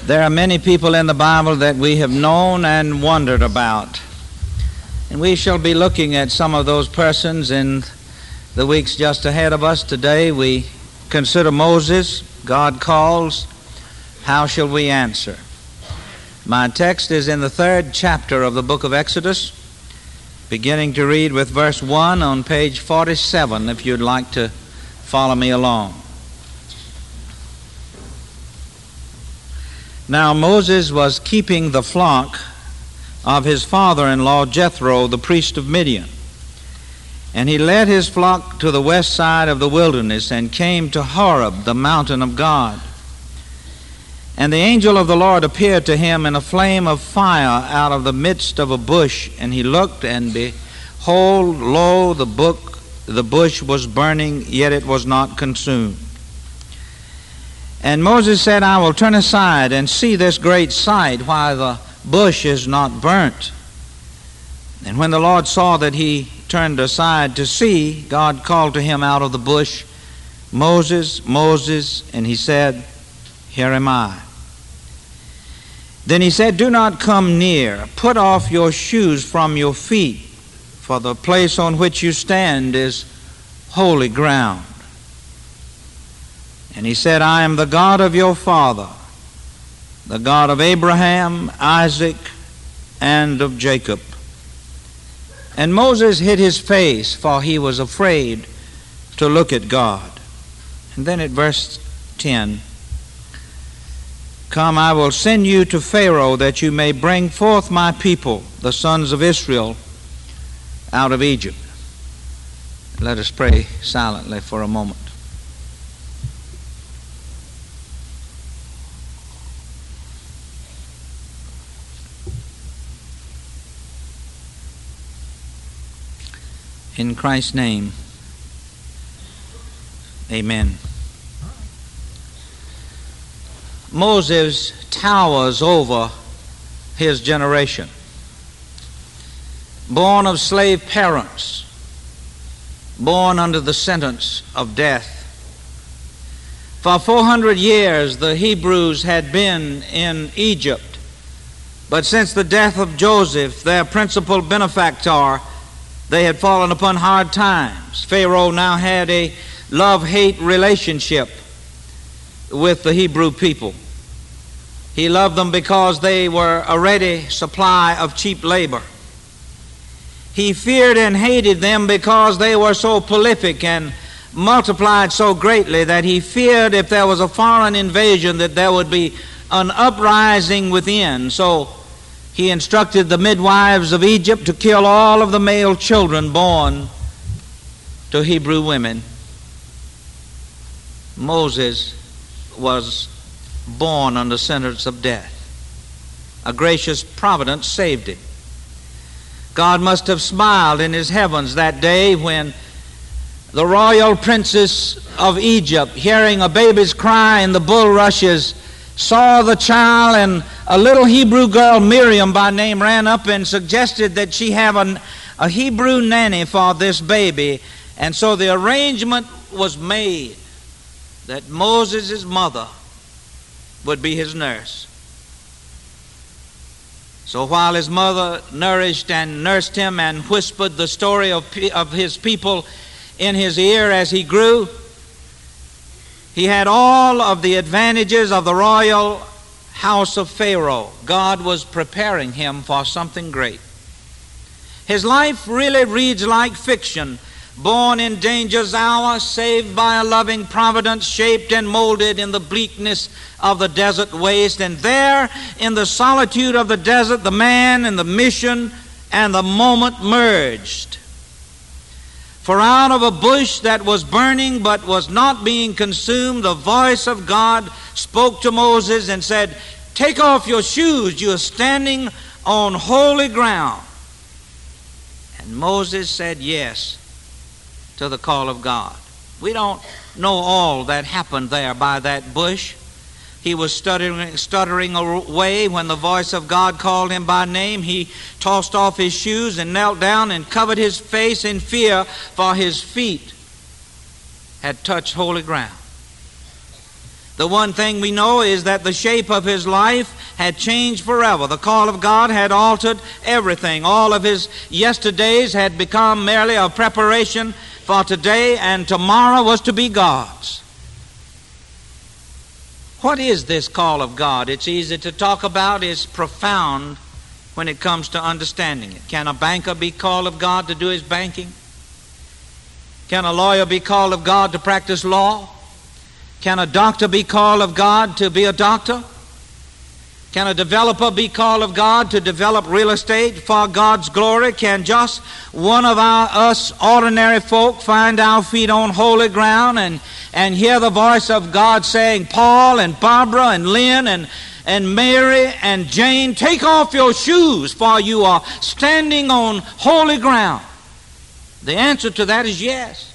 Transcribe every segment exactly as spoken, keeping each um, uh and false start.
There are many people in the Bible that we have known and wondered about. And we shall be looking at some of those persons in the weeks just ahead of us. Today we consider Moses. God calls. How shall we answer? My text is in the third chapter of the book of Exodus, beginning to read with verse one on page forty-seven, if you'd like to follow me along. Now Moses was keeping the flock of his father-in-law Jethro, the priest of Midian. And he led his flock to the west side of the wilderness and came to Horeb, the mountain of God. And the angel of the Lord appeared to him in a flame of fire out of the midst of a bush. And he looked, and behold, lo, the book, the bush was burning, yet it was not consumed. And Moses said, I will turn aside and see this great sight, why the bush is not burnt. And when the Lord saw that he turned aside to see, God called to him out of the bush, Moses, Moses, and he said, Here am I. Then he said, Do not come near. Put off your shoes from your feet, for the place on which you stand is holy ground. And he said, I am the God of your father, the God of Abraham, Isaac, and of Jacob. And Moses hid his face, for he was afraid to look at God. And then at verse ten, Come, I will send you to Pharaoh, that you may bring forth my people, the sons of Israel, out of Egypt. Let us pray silently for a moment. In Christ's name, amen. Moses towers over his generation. Born of slave parents, born under the sentence of death. For four hundred years the Hebrews had been in Egypt, but since the death of Joseph, their principal benefactor, they had fallen upon hard times. Pharaoh now had a love-hate relationship with the Hebrew people. He loved them because they were a ready supply of cheap labor. He feared and hated them because they were so prolific and multiplied so greatly that he feared if there was a foreign invasion that there would be an uprising within. So he instructed the midwives of Egypt to kill all of the male children born to Hebrew women. Moses was born under sentence of death. A gracious providence saved him. God must have smiled in his heavens that day when the royal princess of Egypt, hearing a baby's cry in the bulrushes, saw the child, and a little Hebrew girl, Miriam by name, ran up and suggested that she have an, a Hebrew nanny for this baby. And so the arrangement was made that Moses' mother would be his nurse. So while his mother nourished and nursed him and whispered the story of, of his people in his ear as he grew, he had all of the advantages of the royal house of Pharaoh. God was preparing him for something great. His life really reads like fiction. Born in danger's hour, saved by a loving providence, shaped and molded in the bleakness of the desert waste. And there, in the solitude of the desert, the man and the mission and the moment merged. For out of a bush that was burning but was not being consumed, the voice of God spoke to Moses and said, Take off your shoes, you are standing on holy ground. And Moses said yes to the call of God. We don't know all that happened there by that bush. He was stuttering, stuttering away when the voice of God called him by name. He tossed off his shoes and knelt down and covered his face in fear, for his feet had touched holy ground. The one thing we know is that the shape of his life had changed forever. The call of God had altered everything. All of his yesterdays had become merely a preparation for today, and tomorrow was to be God's. What is this call of God? It's easy to talk about. It's profound when it comes to understanding it. Can a banker be called of God to do his banking? Can a lawyer be called of God to practice law? Can a doctor be called of God to be a doctor? Can a developer be called of God to develop real estate for God's glory? Can just one of our, us ordinary folk find our feet on holy ground and, and hear the voice of God saying, Paul and Barbara and Lynn and, and Mary and Jane, take off your shoes, for you are standing on holy ground? The answer to that is yes.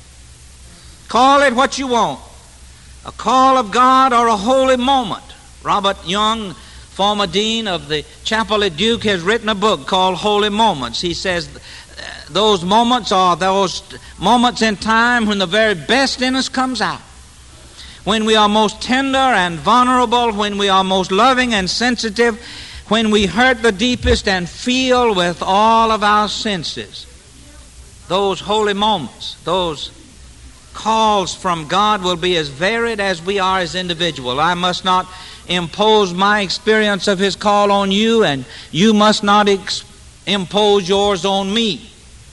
Call it what you want. A call of God or a holy moment. Robert Young, former dean of the chapel at Duke, has written a book called Holy Moments. He says those moments are those moments in time when the very best in us comes out. When we are most tender and vulnerable, when we are most loving and sensitive, when we hurt the deepest and feel with all of our senses. Those holy moments, those calls from God will be as varied as we are as individuals. I must not impose my experience of his call on you, and you must not ex- impose yours on me.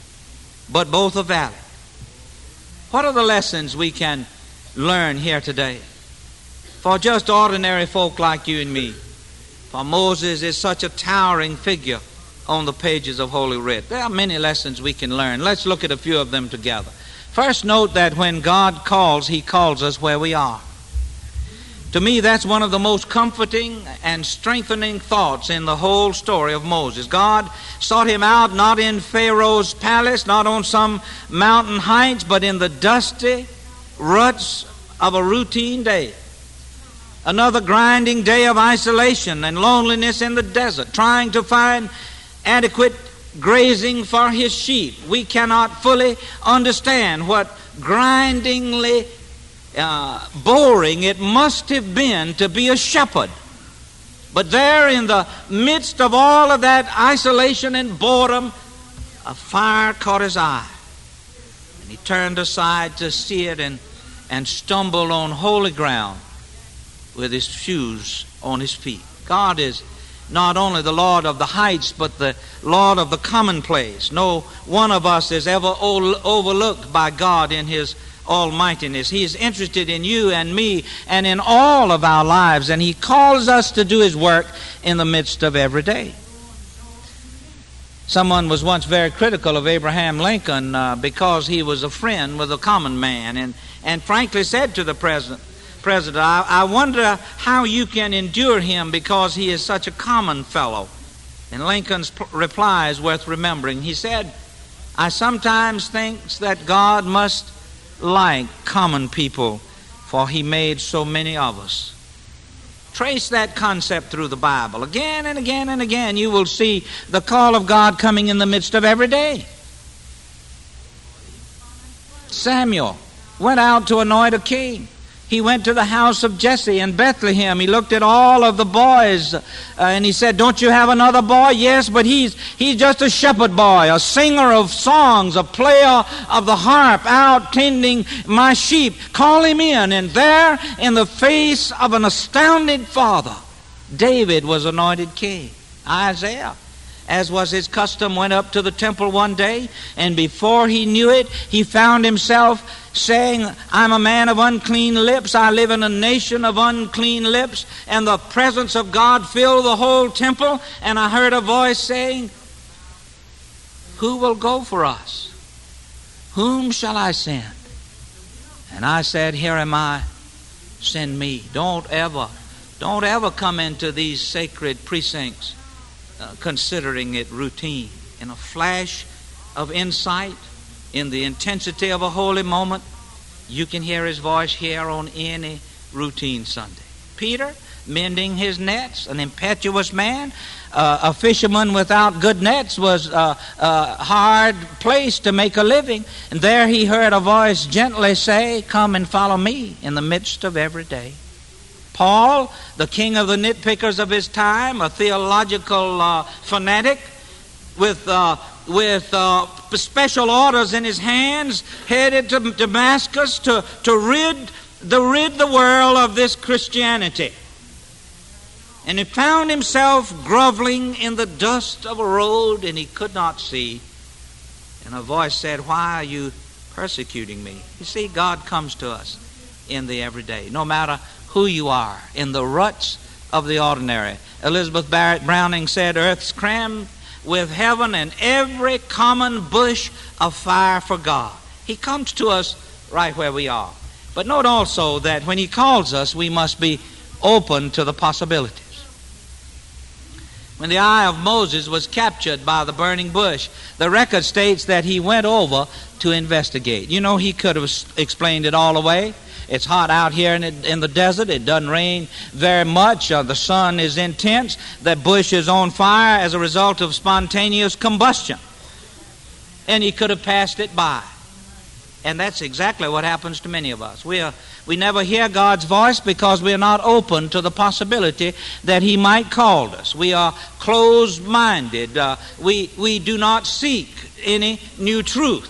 But both are valid. What are the lessons we can learn here today? For just ordinary folk like you and me. For Moses is such a towering figure on the pages of Holy Writ. There are many lessons we can learn. Let's look at a few of them together. First, note that when God calls, he calls us where we are. To me, that's one of the most comforting and strengthening thoughts in the whole story of Moses. God sought him out not in Pharaoh's palace, not on some mountain heights, but in the dusty ruts of a routine day. Another grinding day of isolation and loneliness in the desert, trying to find adequate grazing for his sheep. We cannot fully understand what grindingly uh, boring it must have been to be a shepherd. But there in the midst of all of that isolation and boredom, a fire caught his eye. And he turned aside to see it and, and stumbled on holy ground with his shoes on his feet. God is not only the Lord of the heights, but the Lord of the commonplace. No one of us is ever overlooked by God in his almightiness. He is interested in you and me and in all of our lives, and he calls us to do his work in the midst of every day. Someone was once very critical of Abraham Lincoln uh, because he was a friend with a common man, and, and frankly said to the president, President, I, I wonder how you can endure him because he is such a common fellow. And Lincoln's p- reply is worth remembering. He said, I sometimes think that God must like common people, for he made so many of us. Trace that concept through the Bible. Again and again and again, you will see the call of God coming in the midst of every day. Samuel went out to anoint a king. He went to the house of Jesse in Bethlehem. He looked at all of the boys uh, and he said, don't you have another boy? Yes, but he's he's just a shepherd boy, a singer of songs, a player of the harp, out tending my sheep. Call him in. And there, in the face of an astounded father, David was anointed king. Isaiah, as was his custom, went up to the temple one day, and before he knew it, he found himself saying, I'm a man of unclean lips. I live in a nation of unclean lips. And the presence of God filled the whole temple. And I heard a voice saying, who will go for us? Whom shall I send? And I said, here am I, send me. Don't ever, don't ever come into these sacred precincts uh, considering it routine. In a flash of insight, in the intensity of a holy moment, you can hear his voice here on any routine Sunday. Peter, mending his nets, an impetuous man, uh, a fisherman without good nets was uh, a hard place to make a living. And there he heard a voice gently say, come and follow me in the midst of every day. Paul, the king of the nitpickers of his time, a theological uh, fanatic with uh, with uh, special orders in his hands, headed to Damascus to, to rid, to rid the world of this Christianity. And he found himself groveling in the dust of a road, and he could not see. And a voice said, "Why are you persecuting me?" You see, God comes to us in the everyday, no matter who you are, in the ruts of the ordinary. Elizabeth Barrett Browning said, "Earth's crammed with heaven and every common bush of fire for God." He comes to us right where we are. But note also that when he calls us, we must be open to the possibilities. When the eye of Moses was captured by the burning bush, the record states that he went over to investigate. You know, he could have explained it all away. It's hot out here in, it, in the desert. It doesn't rain very much. Uh, the sun is intense. The bush is on fire as a result of spontaneous combustion. And he could have passed it by. And that's exactly what happens to many of us. We are, we never hear God's voice because we are not open to the possibility that he might call us. We are closed-minded. Uh, we, we do not seek any new truth.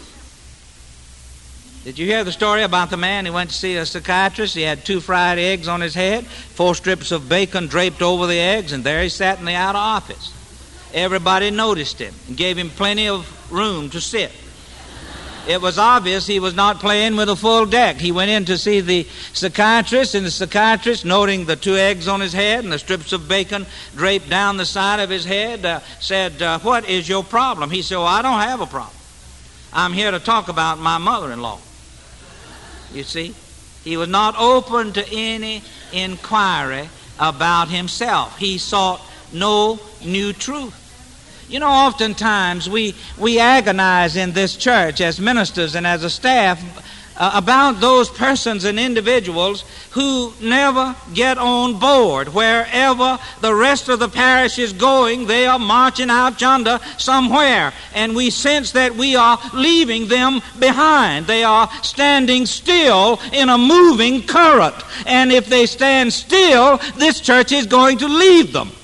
Did you hear the story about the man who went to see a psychiatrist? He had two fried eggs on his head, four strips of bacon draped over the eggs, and there he sat in the outer office. Everybody noticed him and gave him plenty of room to sit. It was obvious he was not playing with a full deck. He went in to see the psychiatrist, and the psychiatrist, noting the two eggs on his head and the strips of bacon draped down the side of his head, uh, said, uh, "What is your problem?" He said, "Well, I don't have a problem. I'm here to talk about my mother-in-law." You see, he was not open to any inquiry about himself. He sought no new truth. You know, oftentimes we, we agonize in this church as ministers and as a staff uh, about those persons and individuals who never get on board. Wherever the rest of the parish is going, they are marching out yonder somewhere, and we sense that we are leaving them behind. They are standing still in a moving current, and if they stand still, this church is going to leave them.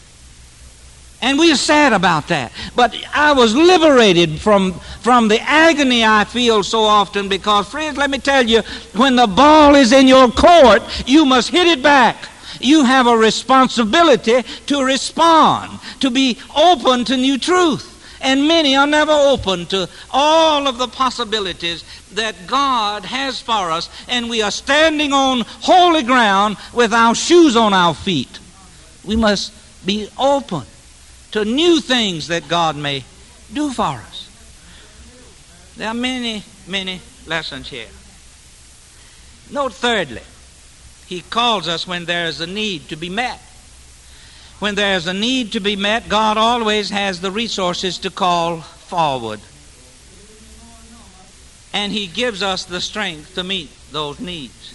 And we are sad about that. But I was liberated from, from the agony I feel so often because, friends, let me tell you, when the ball is in your court, you must hit it back. You have a responsibility to respond, to be open to new truth. And many are never open to all of the possibilities that God has for us, and we are standing on holy ground with our shoes on our feet. We must be open to new things that God may do for us. There are many, many lessons here. Note thirdly, he calls us when there is a need to be met. When there is a need to be met, God always has the resources to call forward. And he gives us the strength to meet those needs.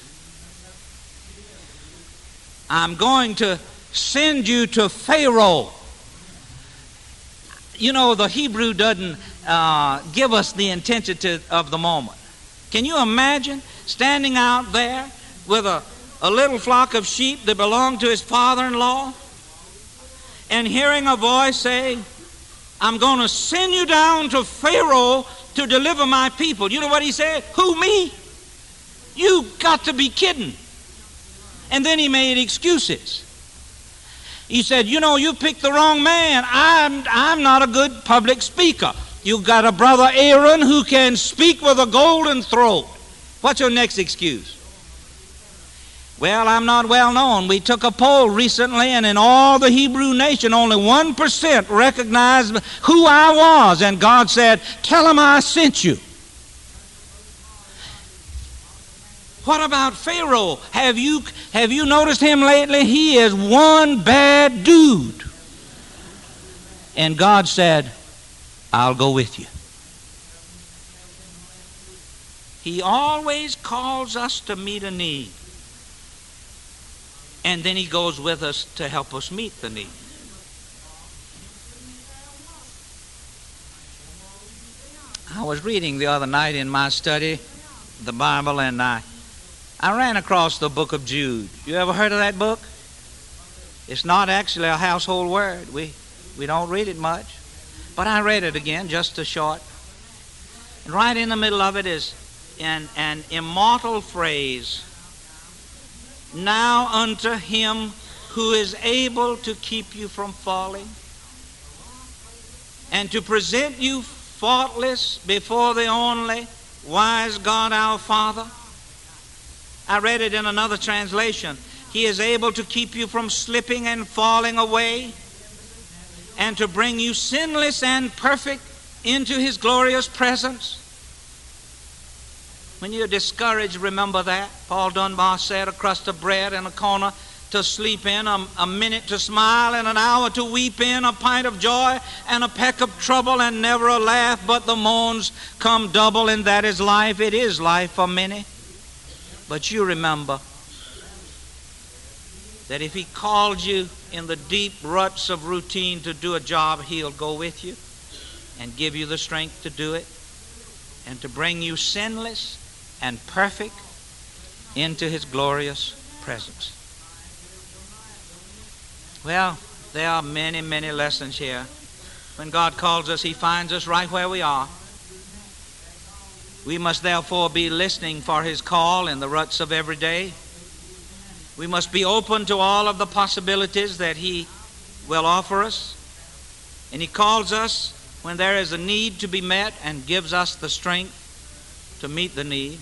I'm going to send you to Pharaoh. You know, the Hebrew doesn't uh, give us the intensity of the moment. Can you imagine standing out there with a, a little flock of sheep that belonged to his father-in-law and hearing a voice saying, "I'm going to send you down to Pharaoh to deliver my people." You know what he said? "Who, me? You got to be kidding." And then he made excuses. He said, "You know, you picked the wrong man. I'm, I'm not a good public speaker. You've got a brother Aaron who can speak with a golden throat." What's your next excuse? "Well, I'm not well known. We took a poll recently, and in all the Hebrew nation, only one percent recognized who I was. And God said, tell them I sent you." What about Pharaoh? Have you, have you noticed him lately? He is one bad dude. And God said, "I'll go with you." He always calls us to meet a need. And then he goes with us to help us meet the need. I was reading the other night in my study, the Bible, and I I ran across the book of Jude. You ever heard of that book? It's not actually a household word. We, we don't read it much. But I read it again, just a short. And right in the middle of it is an, an immortal phrase. Now unto him who is able to keep you from falling and to present you faultless before the only wise God our Father. I read it in another translation. He is able to keep you from slipping and falling away and to bring you sinless and perfect into his glorious presence. When you're discouraged, remember that. Paul Dunbar said, a crust of bread and a corner to sleep in, a, a minute to smile and an hour to weep in, a pint of joy and a peck of trouble and never a laugh, but the moans come double, and that is life. It is life for many. But you remember that if he called you in the deep ruts of routine to do a job, he'll go with you and give you the strength to do it and to bring you sinless and perfect into his glorious presence. Well, there are many, many lessons here. When God calls us, he finds us right where we are. We must therefore be listening for his call in the ruts of every day. We must be open to all of the possibilities that he will offer us. And he calls us when there is a need to be met and gives us the strength to meet the need.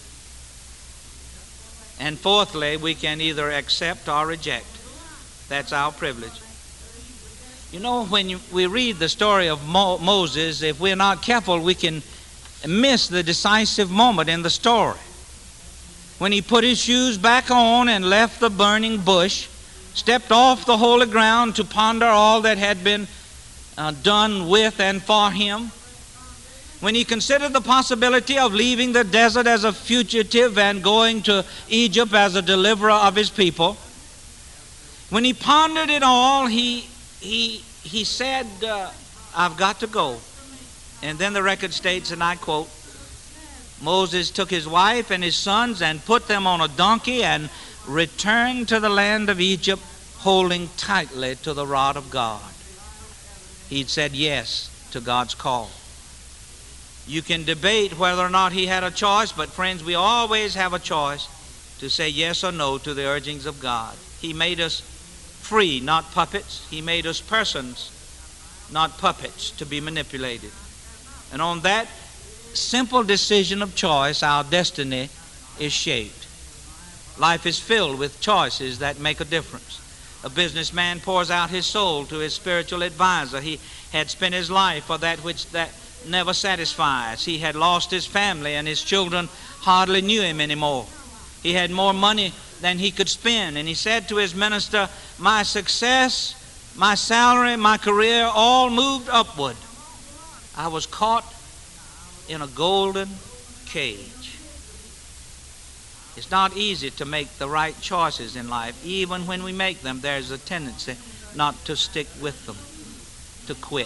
And fourthly, we can either accept or reject. That's our privilege. You know, when you, we read the story of Mo- Moses, if we're not careful, we can miss the decisive moment in the story. When he put his shoes back on and left the burning bush, stepped off the holy ground to ponder all that had been uh, done with and for him. When he considered the possibility of leaving the desert as a fugitive and going to Egypt as a deliverer of his people. When he pondered it all, he, he, he said, uh, I've got to go. And then the record states, and I quote, Moses took his wife and his sons and put them on a donkey and returned to the land of Egypt, holding tightly to the rod of God. He'd said yes to God's call. You can debate whether or not he had a choice, but friends, we always have a choice to say yes or no to the urgings of God. He made us free, not puppets. He made us persons, not puppets, to be manipulated. And on that simple decision of choice, our destiny is shaped. Life is filled with choices that make a difference. A businessman pours out his soul to his spiritual advisor. He had spent his life for that which that never satisfies. He had lost his family, and his children hardly knew him anymore. He had more money than he could spend, and he said to his minister, my success, my salary, my career all moved upward. I was caught in a golden cage. It's not easy to make the right choices in life. Even when we make them, there's a tendency not to stick with them, to quit.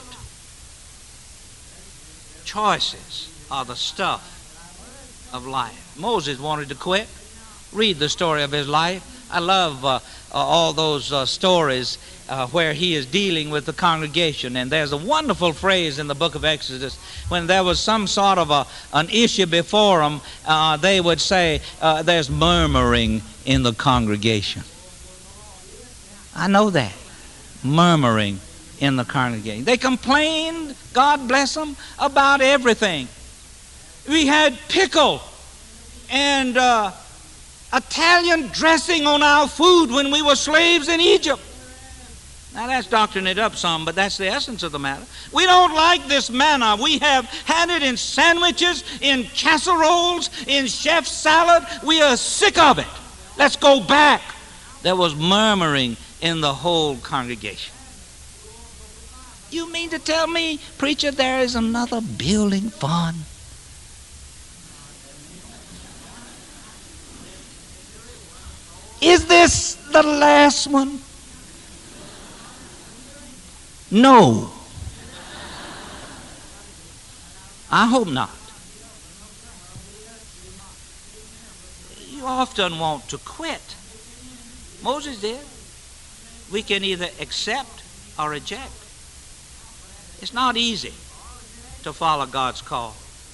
Choices are the stuff of life. Moses wanted to quit. Read the story of his life. I love uh, uh, all those uh, stories uh, where he is dealing with the congregation. And there's a wonderful phrase in the book of Exodus. When there was some sort of a, an issue before them, uh, they would say, uh, there's murmuring in the congregation. I know that. Murmuring in the congregation. They complained, God bless them, about everything. We had pickle and uh, Italian dressing on our food when we were slaves in Egypt. Now that's doctoring it up some, but that's the essence of the matter. We don't like this manna. We have had it in sandwiches, in casseroles, in chef's salad. We are sick of it. Let's go back. There was murmuring in the whole congregation. You mean to tell me, preacher, there is another building fund? Is this the last one? No. I hope not. You often want to quit. Moses did. We can either accept or reject. It's not easy to follow God's call.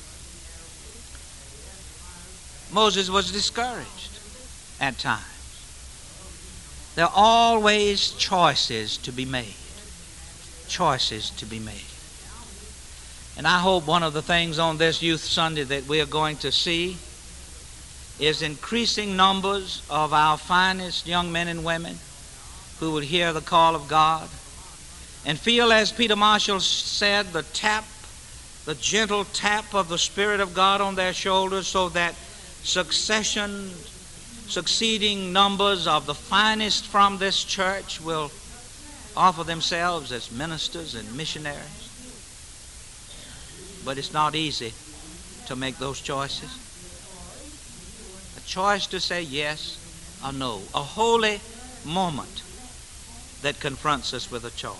Moses was discouraged at times. There are always choices to be made. Choices to be made. And I hope one of the things on this Youth Sunday that we are going to see is increasing numbers of our finest young men and women who will hear the call of God and feel, as Peter Marshall said, the tap, the gentle tap of the Spirit of God on their shoulders, so that succession, succeeding numbers of the finest from this church will offer themselves as ministers and missionaries. But it's not easy to make those choices. A choice to say yes or no. A holy moment that confronts us with a choice.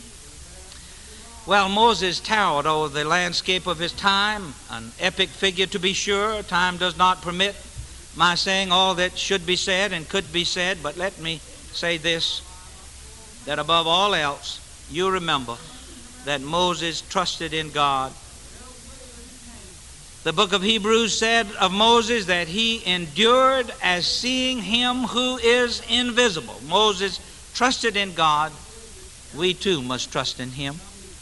Well, Moses towered over the landscape of his time, an epic figure to be sure. Time does not permit my saying all that should be said and could be said, but let me say this, that above all else, you remember that Moses trusted in God. The book of Hebrews said of Moses that he endured as seeing him who is invisible. Moses trusted in God. We too must trust in him.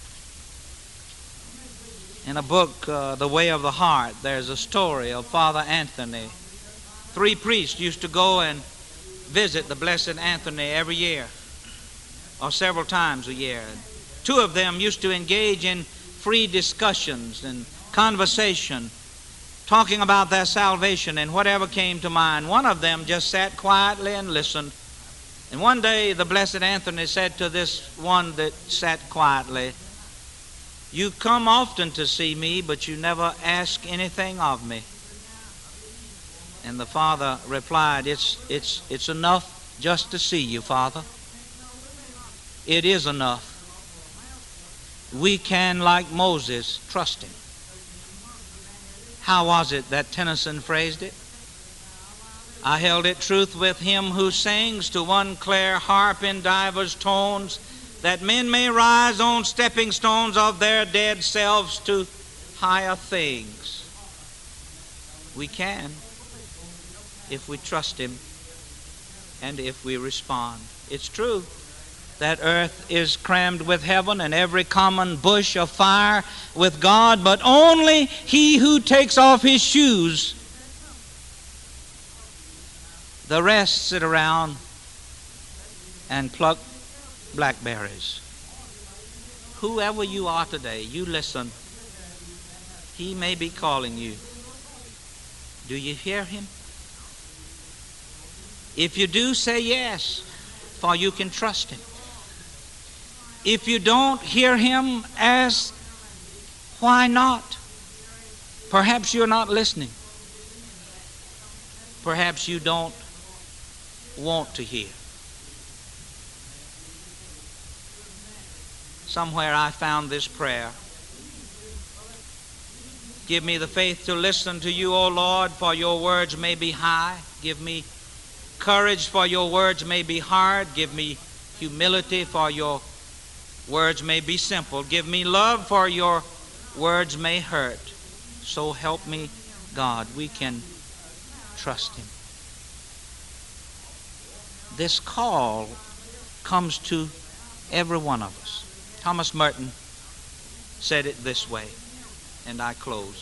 In a book, uh, The Way of the Heart, there's a story of Father Anthony. Three priests used to go and visit the Blessed Anthony every year, or several times a year. Two of them used to engage in free discussions and conversation, talking about their salvation and whatever came to mind. One of them just sat quietly and listened. And one day the Blessed Anthony said to this one that sat quietly, "You come often to see me, but you never ask anything of me." And the Father replied, it's, it's, it's enough just to see you, Father. It is enough. We can, like Moses, trust him. How was it that Tennyson phrased it? I held it truth with him who sings to one clear harp in divers tones, that men may rise on stepping stones of their dead selves to higher things. We can, if we trust him and if we respond. It's true that earth is crammed with heaven and every common bush of fire with God, but only he who takes off his shoes. The rest sit around and pluck blackberries. Whoever you are today, you listen. He may be calling you. Do you hear him? If you do, say yes, for you can trust him. If you don't hear him, ask, why not? Perhaps you're not listening. Perhaps you don't want to hear. Somewhere I found this prayer. Give me the faith to listen to you, O Lord, for your words may be high. Give me courage, for your words may be hard. Give me humility, for your words may be simple. Give me love, for your words may hurt. So help me, God. We can trust him. This call comes to every one of us. Thomas Merton said it this way, and I close.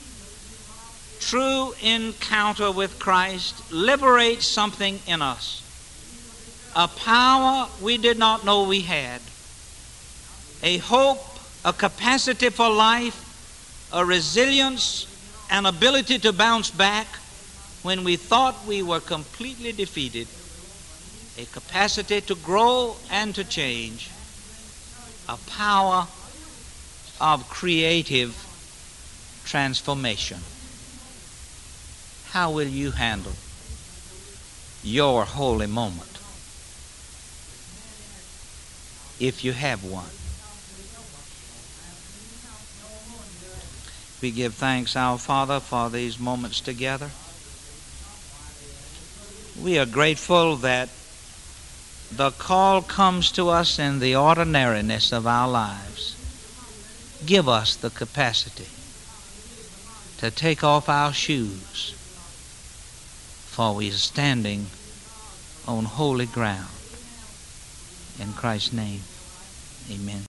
True encounter with Christ liberates something in us, a power we did not know we had, a hope, a capacity for life, a resilience, an ability to bounce back when we thought we were completely defeated, a capacity to grow and to change, a power of creative transformation. How will you handle your holy moment, if you have one? We give thanks, our Father, for these moments together. We are grateful that the call comes to us in the ordinariness of our lives. Give us the capacity to take off our shoes, for we are standing on holy ground. In Christ's name, amen.